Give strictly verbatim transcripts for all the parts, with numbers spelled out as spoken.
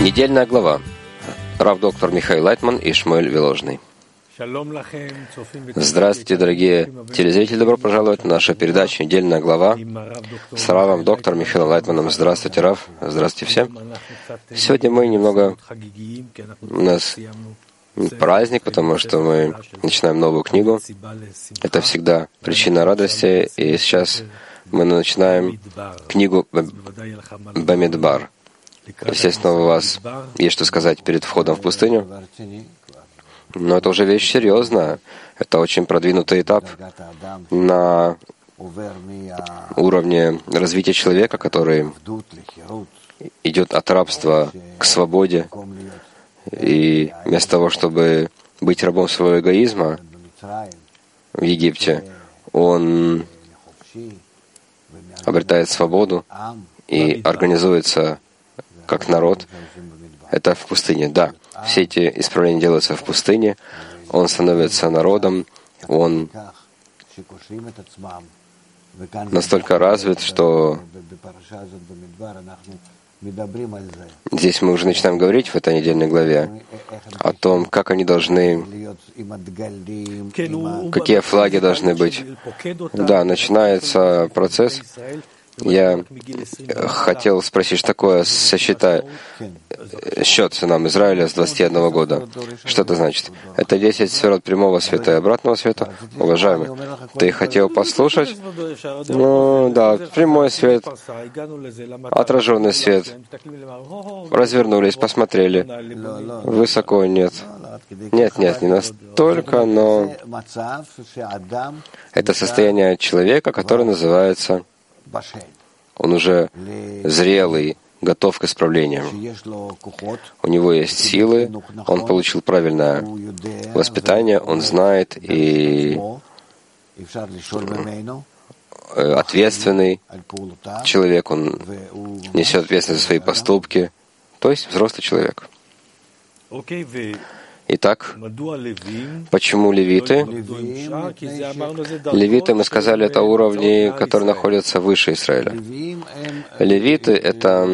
Недельная глава. Рав-доктор Михаил Лайтман и Шмуэль Виложный. Здравствуйте, дорогие телезрители. Добро пожаловать на нашу передачу «Недельная глава» с Равом доктором Михаилом Лайтманом. Здравствуйте, Рав. Здравствуйте всем. Сегодня мы немного... У нас праздник, потому что мы начинаем новую книгу. Это всегда причина радости. И сейчас мы начинаем книгу Бамидбар. Естественно, у вас есть что сказать перед входом в пустыню. Но это уже вещь серьезная. Это очень продвинутый этап на уровне развития человека, который идет от рабства к свободе. И вместо того, чтобы быть рабом своего эгоизма в Египте, он обретает свободу и организуется как народ. Это в пустыне, да. Все эти исправления делаются в пустыне. Он становится народом. Он настолько развит, что здесь мы уже начинаем говорить в этой недельной главе о том, как они должны, какие флаги должны быть. Да, начинается процесс. Я хотел спросить, что такое сосчитай счет нам Израиля с двадцати одного года. Что это значит? Это десять сферот прямого света и обратного света. Уважаемый, ты хотел послушать? Ну да, прямой свет, отраженный свет. Развернулись, посмотрели. Высоко нет. Нет, нет, не настолько, но это состояние человека, которое называется... Он уже зрелый, готов к исправлению. У него есть силы, он получил правильное воспитание, он знает и ответственный человек, он несет ответственность за свои поступки, то есть взрослый человек. Итак, почему левиты? Левиты, мы сказали, это уровни, которые находятся выше Израиля. Левиты — это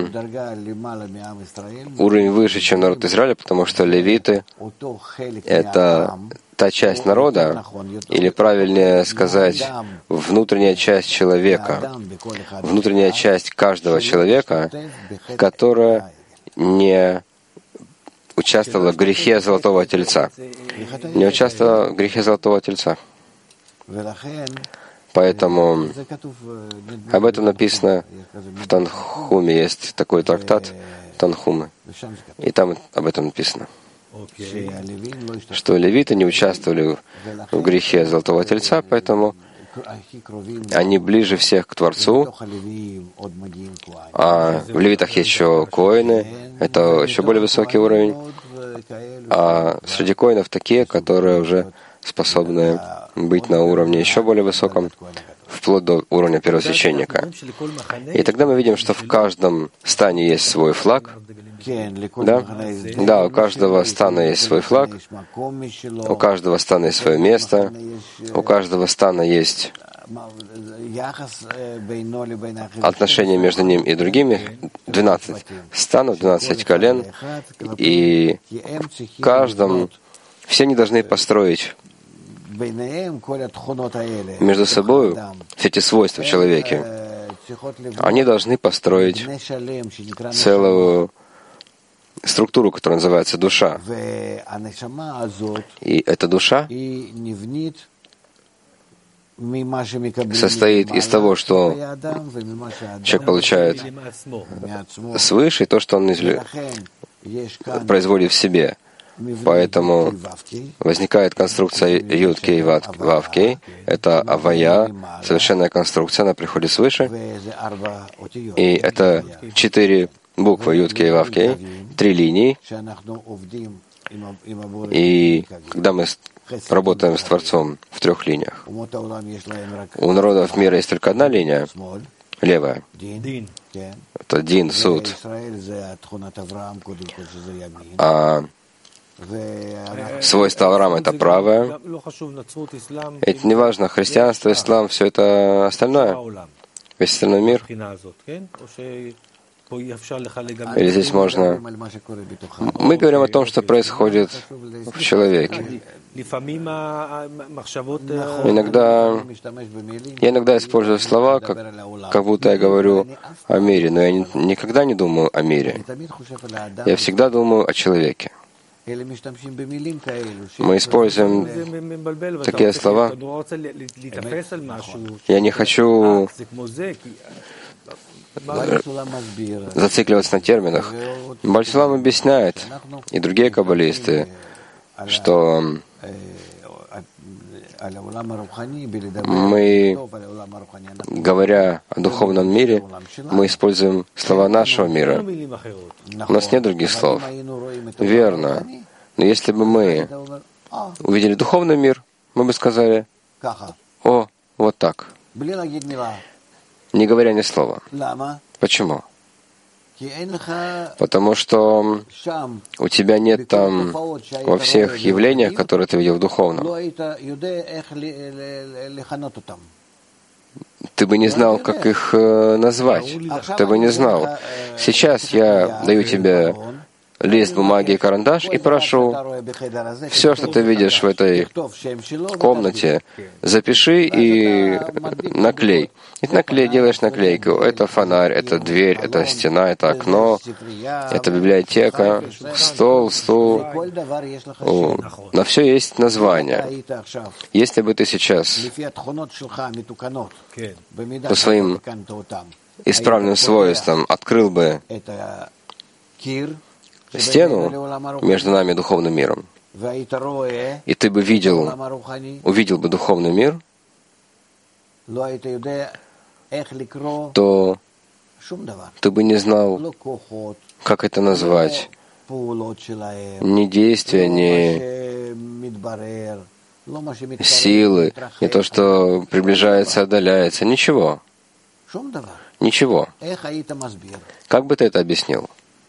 уровень выше, чем народ Израиля, потому что левиты — это та часть народа, или правильнее сказать, внутренняя часть человека, внутренняя часть каждого человека, которая не участвовала в грехе Золотого Тельца. Не участвовала в грехе Золотого Тельца. Поэтому об этом написано в Танхуме. Есть такой трактат Танхумы. И там об этом написано. Что левиты не участвовали в грехе Золотого Тельца, поэтому они ближе всех к Творцу, а в левитах есть еще коины, это еще более высокий уровень, а среди коинов такие, которые уже способны быть на уровне еще более высоком, вплоть до уровня первосвященника. И тогда мы видим, что в каждом стане есть свой флаг. Да? Да, у каждого стана есть свой флаг, у каждого стана есть свое место, у каждого стана есть отношения между ним и другими, двенадцать станов, двенадцать колен, и в каждом все они должны построить между собой все эти свойства в человеке. Они должны построить целую структуру, которая называется душа. И эта душа состоит из того, что человек получает свыше, и то, что он производит в себе. Поэтому возникает конструкция Юд-Кей, Вав-Кей. Это Авая, совершенная конструкция, она приходит свыше. И это четыре буквы Юд-Кей, Вав-Кей, три линии. И когда мы работаем с Творцом в трех линиях, у народов мира есть только одна линия, левая. Это Дин, суд. А свойство Авраама — это правое. Это не важно, христианство, ислам, все это остальное, весь остальной мир. Или здесь можно... Мы говорим о том, что происходит в человеке. Иногда... Я иногда использую слова, как, как будто я говорю о мире, но я не, никогда не думаю о мире. Я всегда думаю о человеке. Мы используем такие слова. Я не хочу зацикливаться на терминах. Бальсулам объясняет, и другие каббалисты, что мы, говоря о духовном мире, мы используем слова нашего мира. У нас нет других слов. Верно. Но если бы мы увидели духовный мир, мы бы сказали: «О, вот так», не говоря ни слова. Почему? Потому что у тебя нет там во всех явлениях, которые ты видел в духовном. Ты бы не знал, как их назвать. Ты бы не знал. Сейчас я даю тебе лист бумаги и карандаш и прошу, все, что ты видишь в этой комнате, запиши и наклей. И ты наклей, делаешь наклейку. Это фонарь, это дверь, это стена, это окно, это библиотека, стол, стул. О, на все есть название. Если бы ты сейчас по своим исправленным свойствам открыл бы стену между нами и духовным миром, и ты бы видел, увидел бы духовный мир, то ты бы не знал, как это назвать. Ни действия, ни силы, не то, что приближается, отдаляется. Ничего. Ничего. Как бы ты это объяснил?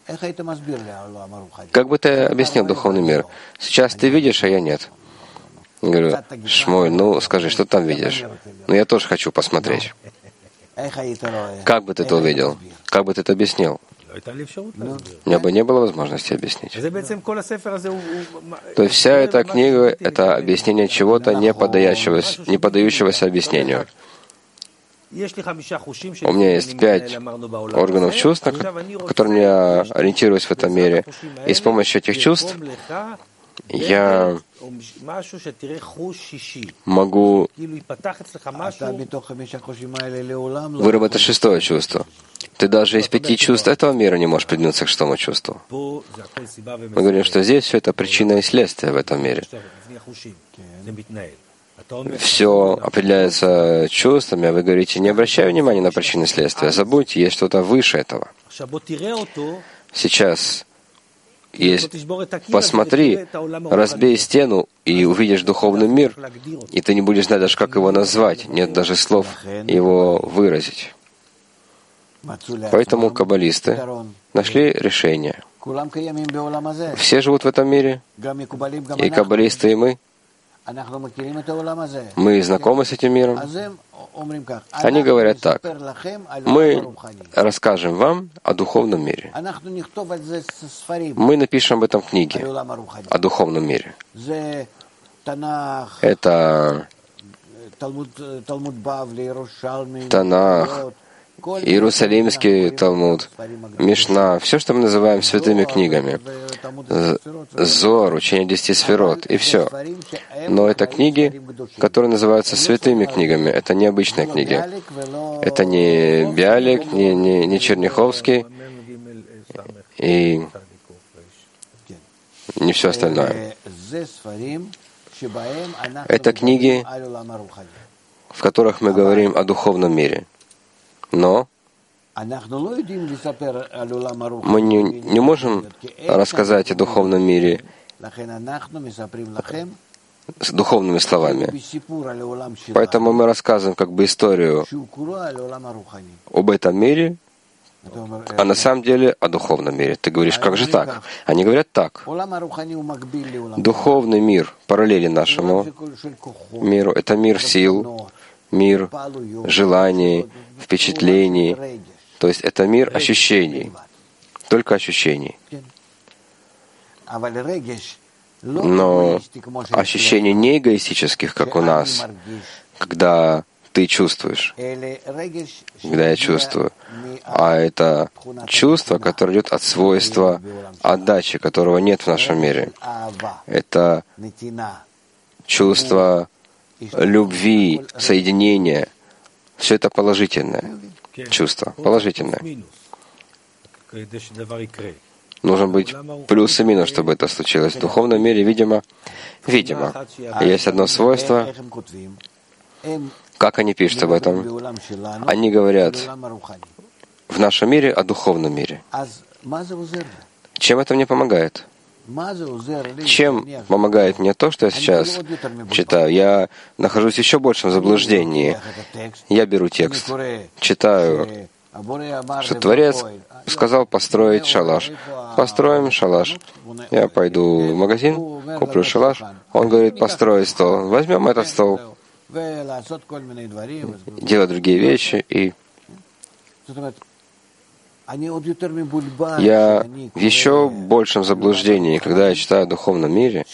Как бы ты объяснил духовный мир? Сейчас ты видишь, а я нет. Я говорю: Шмуль, ну скажи, что ты там видишь? Ну я тоже хочу посмотреть. Как бы ты это увидел? Как бы ты это объяснил? У меня бы не было возможности объяснить. То есть вся эта книга — это объяснение чего-то, не поддающегося, не поддающегося объяснению. У меня есть пять органов чувств, на которыми я ориентируюсь в этом мире. И с помощью этих чувств я могу выработать шестое чувство. Ты даже из пяти чувств этого мира не можешь придвинуться к шестому чувству. Мы говорим, что здесь все это причина и следствие в этом мире. Все определяется чувствами, а вы говорите: не обращай внимания на причины и следствия, забудьте, есть что-то выше этого. Сейчас есть, посмотри, разбей стену и увидишь духовный мир, и ты не будешь знать даже, как его назвать, нет даже слов его выразить. Поэтому каббалисты нашли решение. Все живут в этом мире, и каббалисты, и мы. Мы знакомы с этим миром. Они говорят так: мы расскажем вам о духовном мире. Мы напишем об этом книги, о духовном мире. Это Танах, Иерусалимский Талмуд, Мишна, все, что мы называем святыми книгами, Зоар, учение десяти сферот, и все. Но это книги, которые называются святыми книгами. Это не обычные книги. Это не Биалик, не, не, не Черняховский и не все остальное. Это книги, в которых мы говорим о духовном мире. Но мы не, не можем рассказать о духовном мире с духовными словами. Поэтому мы рассказываем как бы историю об этом мире, а на самом деле о духовном мире. Ты говоришь: как же так? Они говорят так. Духовный мир параллелен нашему миру. Это мир сил, мир желаний, впечатлений, То есть это мир ощущений, только ощущений. Но ощущений не эгоистических, как у нас, когда ты чувствуешь, когда я чувствую, а это чувство, которое идет от свойства отдачи, которого нет в нашем мире. Это чувство любви, соединения. Все это положительное чувство, положительное. Нужно быть плюс и минус, чтобы это случилось. В духовном мире, видимо, видимо, есть одно свойство. Как они пишут об этом? Они говорят в нашем мире о духовном мире. Чем это мне помогает? Чем помогает мне то, что я сейчас читаю? Я нахожусь в еще большем заблуждении. Я беру текст, читаю, что Творец сказал построить шалаш. Построим шалаш. Я пойду в магазин, куплю шалаш. Он говорит построить стол. Возьмем этот стол. Делать другие вещи. И я в еще большем заблуждении, когда я читаю о духовном мире.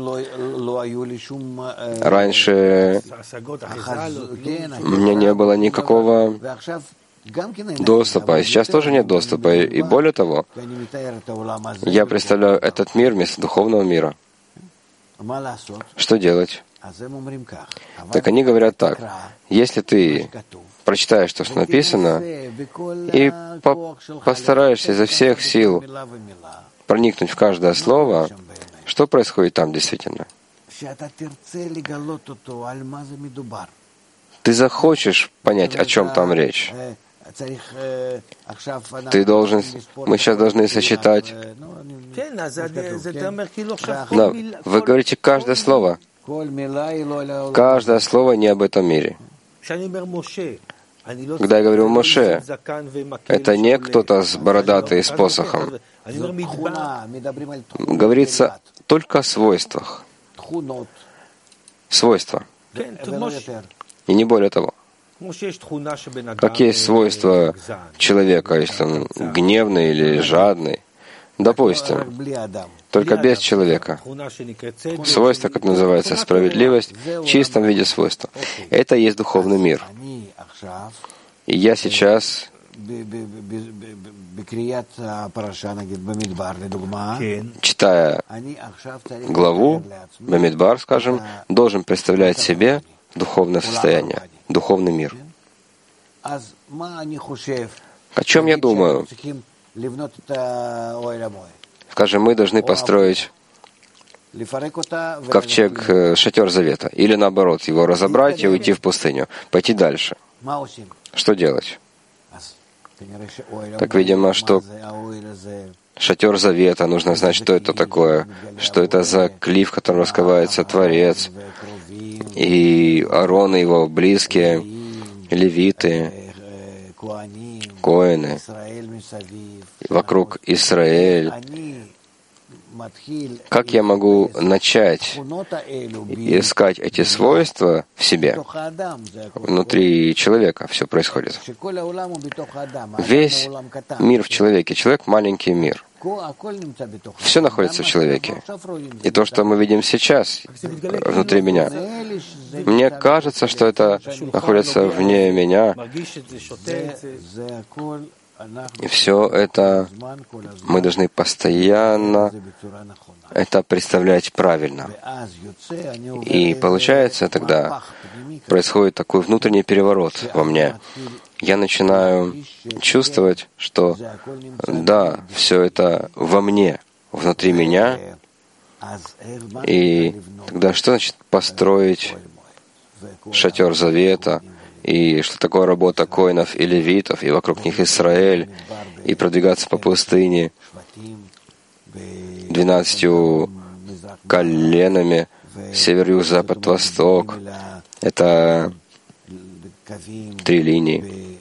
Раньше у меня не было никакого доступа, и сейчас тоже нет доступа. И более того, я представляю этот мир вместо духовного мира. Что делать? Так они говорят так: если ты прочитаешь то, что написано, и по постараешься изо всех сил проникнуть в каждое слово, что происходит там действительно? Ты захочешь понять, о чем там речь. Ты должен, мы сейчас должны сочетать. Да, вы говорите каждое слово. Каждое слово не об этом мире. Когда я говорю Моше, это не кто-то с бородатый с посохом. Говорится только о свойствах. Свойства. И не более того. Как есть свойства человека, если он гневный или жадный. Допустим, только без человека. Свойство, как называется, справедливость, в чистом виде свойства. Это и есть духовный мир. И я сейчас, читая главу Бамидбар, скажем, должен представлять себе духовное состояние, духовный мир. О чем я думаю? Скажем, мы должны построить ковчег, шатер завета, или наоборот, его разобрать и уйти в пустыню, пойти дальше. Что делать? Так, видимо, что шатер завета, нужно знать, что это такое, что это за клиф, в котором раскрывается Творец, и Аарон и его близкие, левиты, коэны, вокруг Израиль. Как я могу начать искать эти свойства в себе? Внутри человека все происходит. Весь мир в человеке. Человек — маленький мир. Все находится в человеке. И то, что мы видим сейчас внутри меня, мне кажется, что это находится вне меня. И все это мы должны постоянно это представлять правильно. И получается тогда происходит такой внутренний переворот во мне. Я начинаю чувствовать, что да, все это во мне, внутри меня. И тогда что значит построить шатер завета? И что такое работа коинов и левитов, и вокруг них Израиль, и продвигаться по пустыне двенадцатью коленами, север, юг, запад, восток. Это три линии.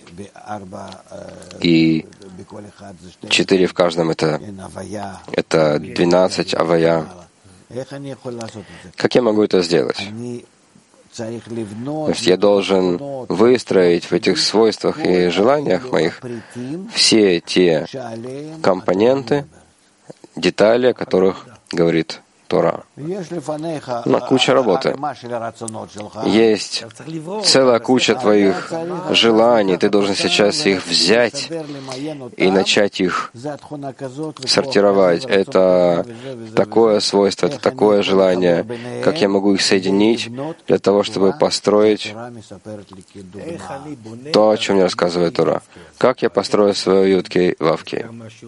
И четыре в каждом — это, это двенадцать авая. Как я могу это сделать? То есть я должен выстроить в этих свойствах и желаниях моих все те компоненты, детали, о которых говорит Тора. Но куча работы. Есть целая куча твоих желаний. Ты должен сейчас их взять и начать их сортировать. Это такое свойство, это такое желание. Как я могу их соединить для того, чтобы построить то, о чем мне рассказывает Тора. Как я построю свою Юд-Кей Вав-Кей.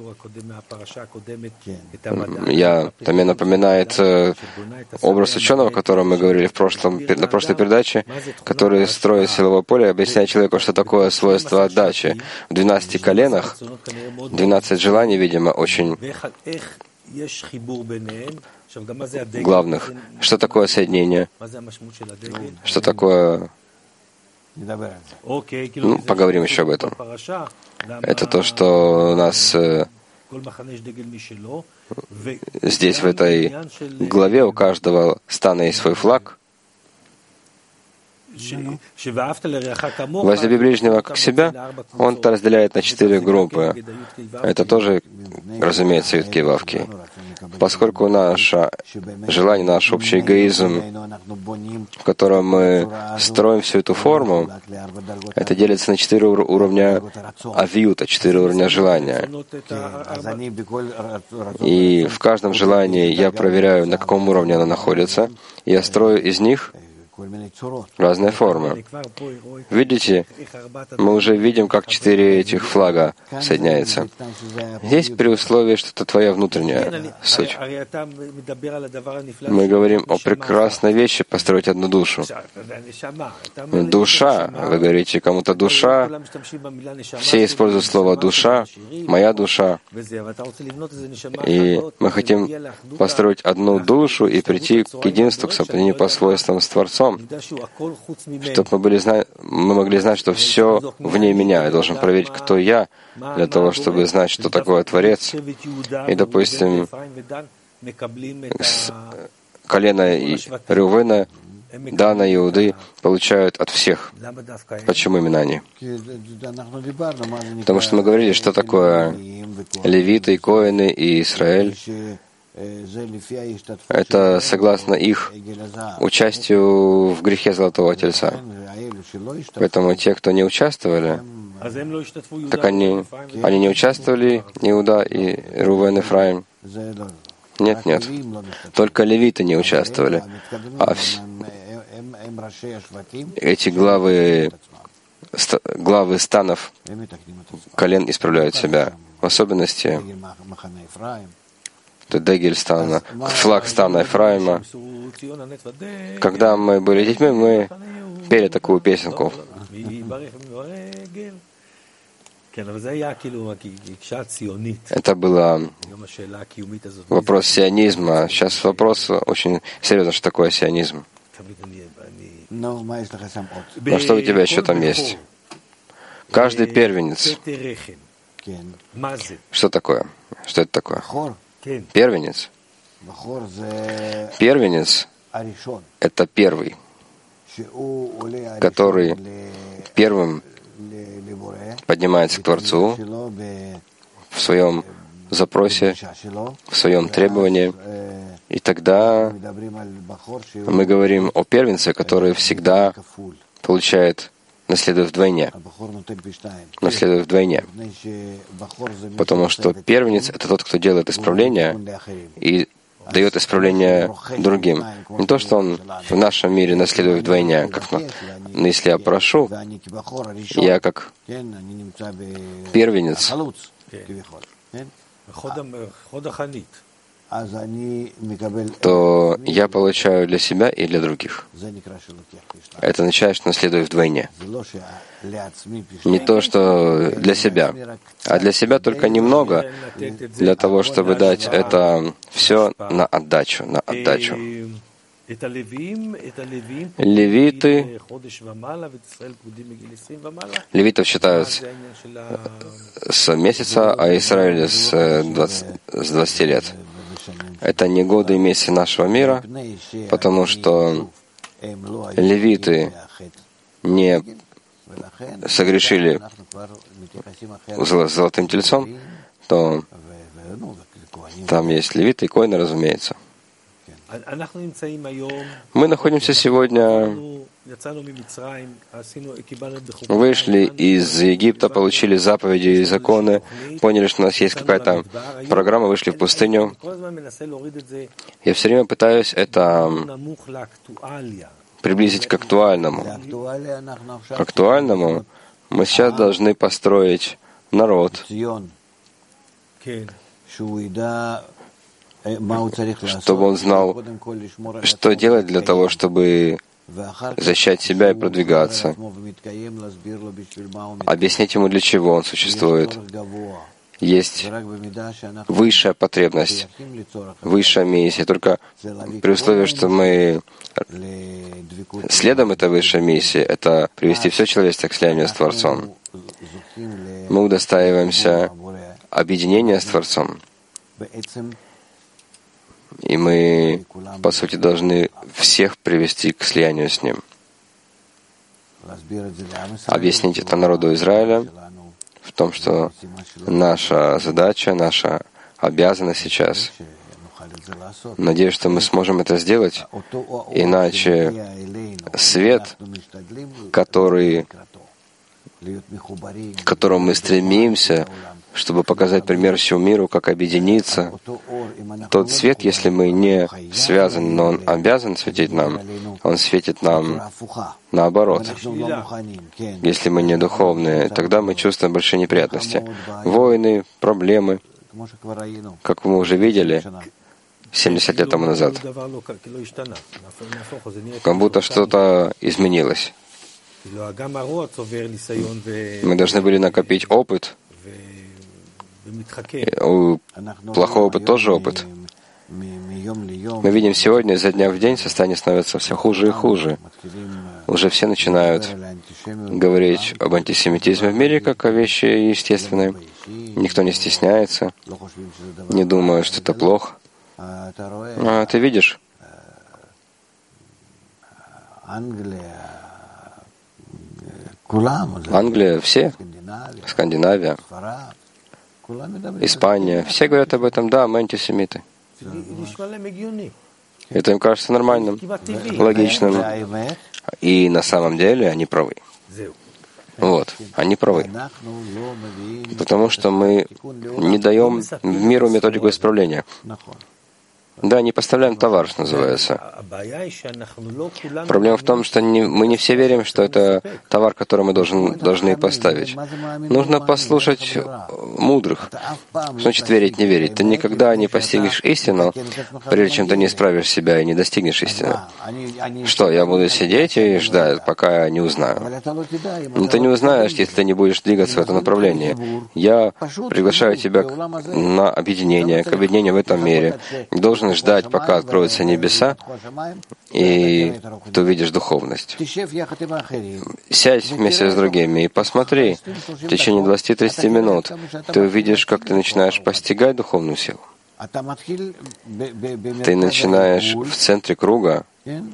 Я, это мне напоминает образ ученого, о котором мы говорили в прошлом, на прошлой передаче, который строит силовое поле, объясняет человеку, что такое свойство отдачи. В двенадцати коленах двенадцать желаний, видимо, очень главных. Что такое соединение? Что такое... Ну, поговорим еще об этом. Это то, что у нас здесь, в этой главе, у каждого стана есть свой флаг. Возлюби ближнего как себя, он это разделяет на четыре группы. Это тоже, разумеется, Юд-Кей Вав-Кей. Поскольку наше желание, наш общий эгоизм, в котором мы строим всю эту форму, это делится на четыре уровня авиюта, четыре уровня желания. И в каждом желании я проверяю, на каком уровне оно находится, и я строю из них разные формы. Видите, мы уже видим, как четыре этих флага соединяются. Здесь при условии, что это твоя внутренняя суть. Мы говорим о прекрасной вещи построить одну душу. Душа, вы говорите кому-то душа, все используют слово душа, моя душа. И мы хотим построить одну душу и прийти к единству, к соединению по свойствам с Творцом, чтобы мы, были, мы могли знать, что все вне меня. Я должен проверить, кто я, для того, чтобы знать, что такое Творец. И, допустим, колено Рувена, Дана, Иуды получают от всех. Почему именно они? Потому что мы говорили, что такое левиты, коэны и Израиль. Это согласно их участию в грехе Золотого Тельца. Поэтому те, кто не участвовали, так они, они не участвовали, Иуда и Рувен, Ефраим. Нет, нет. Только левиты не участвовали. А вс... эти главы, ст... главы станов колен исправляют себя. В особенности Дегель стана, флаг стана Ефраима. Когда мы были детьми, мы пели такую песенку. Это был вопрос сионизма. Сейчас вопрос очень серьезный, что такое сионизм. Ну что у тебя еще там есть? Каждый первенец. Что такое? Что это такое? Первенец. Первенец — это первый, который первым поднимается к Творцу в своем запросе, в своем требовании. И тогда мы говорим о первенце, который всегда получает, наследует вдвойне. Наследует вдвойне. Потому что первенец — это тот, кто делает исправление и дает исправление другим. Не то, что он в нашем мире наследует вдвойне. Как, но если я прошу, я как первенец, то я получаю для себя и для других. Это означает, что наследую вдвойне. Не то, что для себя, а для себя только немного, для того, чтобы дать это все на отдачу, на отдачу. Левиты, левитов считают с месяца, а Израиль с двадцати лет. Это не годы и месяцы нашего мира, потому что левиты не согрешили золотым тельцом, то там есть левиты и коины, разумеется. Мы находимся сегодня, вышли из Египта, получили заповеди и законы, поняли, что у нас есть какая-то программа, вышли в пустыню. Я все время пытаюсь это приблизить к актуальному. К актуальному мы сейчас должны построить народ, чтобы он знал, что делать для того, чтобы защищать себя и продвигаться, объяснить ему, для чего он существует. Есть высшая потребность, высшая миссия. Только при условии, что мы следом этой высшей миссии, это привести все человечество к слиянию с Творцом. Мы удостаиваемся объединения с Творцом. И мы, по сути, должны всех привести к слиянию с Ним. Объяснить это народу Израиля в том, что наша задача, наша обязанность сейчас. Надеюсь, что мы сможем это сделать, иначе свет, который, к которому мы стремимся, чтобы показать пример всему миру, как объединиться, тот свет, если мы не связаны, но он обязан светить нам, он светит нам наоборот. Если мы не духовные, тогда мы чувствуем большие неприятности. Войны, проблемы, как мы уже видели семьдесят лет тому назад. Как будто что-то изменилось. Мы должны были накопить опыт. У плохого опыта тоже опыт. Мы видим сегодня, изо дня в день состояние становится все хуже и хуже. Уже все начинают говорить об антисемитизме в мире как о вещи естественной. Никто не стесняется, не думает, что это плохо. А ты видишь? Англия, все, Скандинавия, Испания, все говорят об этом, да, мы антисемиты. Это им кажется нормальным, логичным. И на самом деле они правы. Вот, они правы. Потому что мы не даем миру методику исправления. Да, не поставляем товар, что называется. Проблема в том, что не, мы не все верим, что это товар, который мы должен, должны поставить. Нужно послушать мудрых. Значит, верить, не верить. Ты никогда не постигнешь истину, прежде чем ты не исправишь себя и не достигнешь истины. Что, я буду сидеть и ждать, пока я не узнаю? Но ты не узнаешь, если ты не будешь двигаться в этом направлении. Я приглашаю тебя на объединение, к объединению в этом мире. Должен ждать, пока откроются небеса, и ты увидишь духовность. Сядь вместе с другими и посмотри. В течение двадцати-тридцати минут ты увидишь, как ты начинаешь постигать духовную силу. Ты начинаешь в центре круга,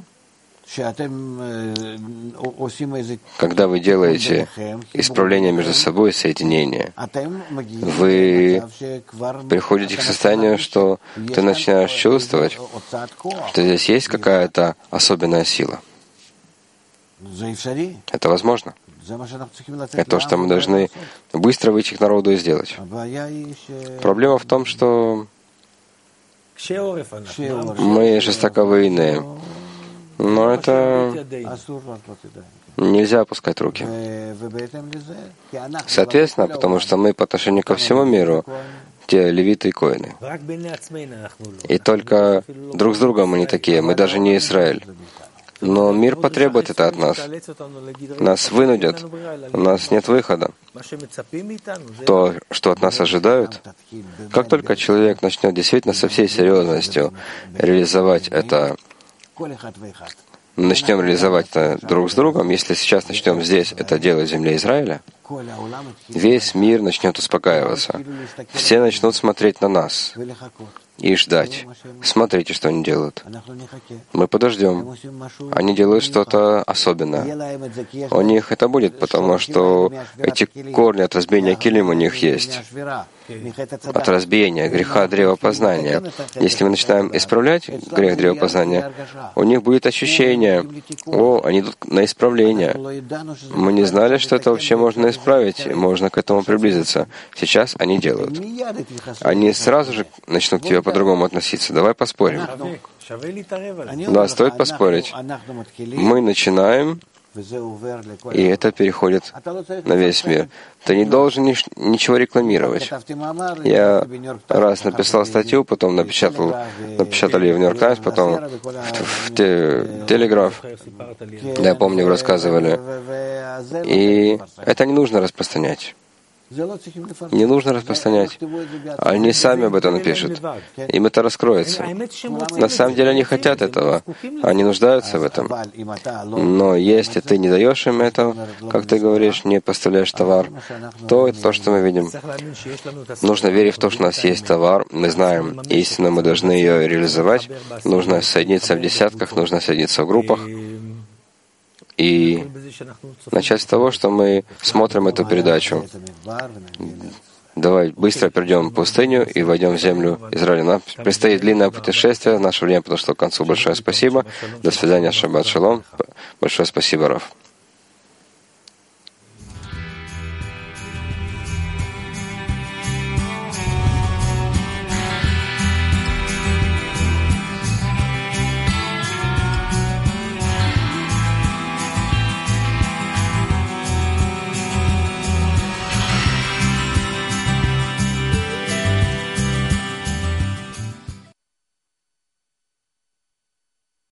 когда вы делаете исправление между собой и соединение, вы приходите к состоянию, что ты начинаешь чувствовать, что здесь есть какая-то особенная сила. Это возможно. Это то, что мы должны быстро выйти к народу и сделать. Проблема в том, что мы жестоковыйные. Но это нельзя опускать руки. Соответственно, потому что мы по отношению ко всему миру те левиты и коины. И только друг с другом мы не такие. Мы даже не Израиль. Но мир потребует это от нас. Нас вынудят. У нас нет выхода. То, что от нас ожидают, как только человек начнет действительно со всей серьезностью реализовать это, начнем реализовать это друг с другом, если сейчас начнем здесь это делать в земле Израиля, весь мир начнет успокаиваться. Все начнут смотреть на нас и ждать. Смотрите, что они делают. Мы подождем. Они делают что-то особенное. У них это будет, потому что эти корни от разбиения килим у них есть. От разбиения греха древа познания. Если мы начинаем исправлять грех древа познания, у них будет ощущение: о, они идут на исправление. Мы не знали, что это вообще можно исправить, можно к этому приблизиться. Сейчас они делают. Они сразу же начнут к тебе по-другому относиться. Давай поспорим. Да, стоит поспорить. Мы начинаем, и это переходит на весь мир. Ты не должен ни, ничего рекламировать. Я раз написал статью, потом напечатал, напечатали ее в Нью-Йорк Таймс, потом в, в те, Телеграф. Я помню, вы рассказывали. И это не нужно распространять. Не нужно распространять. Они сами об этом напишут. Им это раскроется. На самом деле они хотят этого. Они нуждаются в этом. Но если ты не даешь им этого, как ты говоришь, не поставляешь товар, то это то, что мы видим. Нужно верить в то, что у нас есть товар. Мы знаем истину, мы должны ее реализовать. Нужно соединиться в десятках, нужно соединиться в группах. И начать с того, что мы смотрим эту передачу. Давай быстро перейдем в пустыню и войдем в землю Израиля. Нам предстоит длинное путешествие. Наше время подошло к концу. Большое спасибо. До свидания. Шаббат шалом. Большое спасибо, Рав.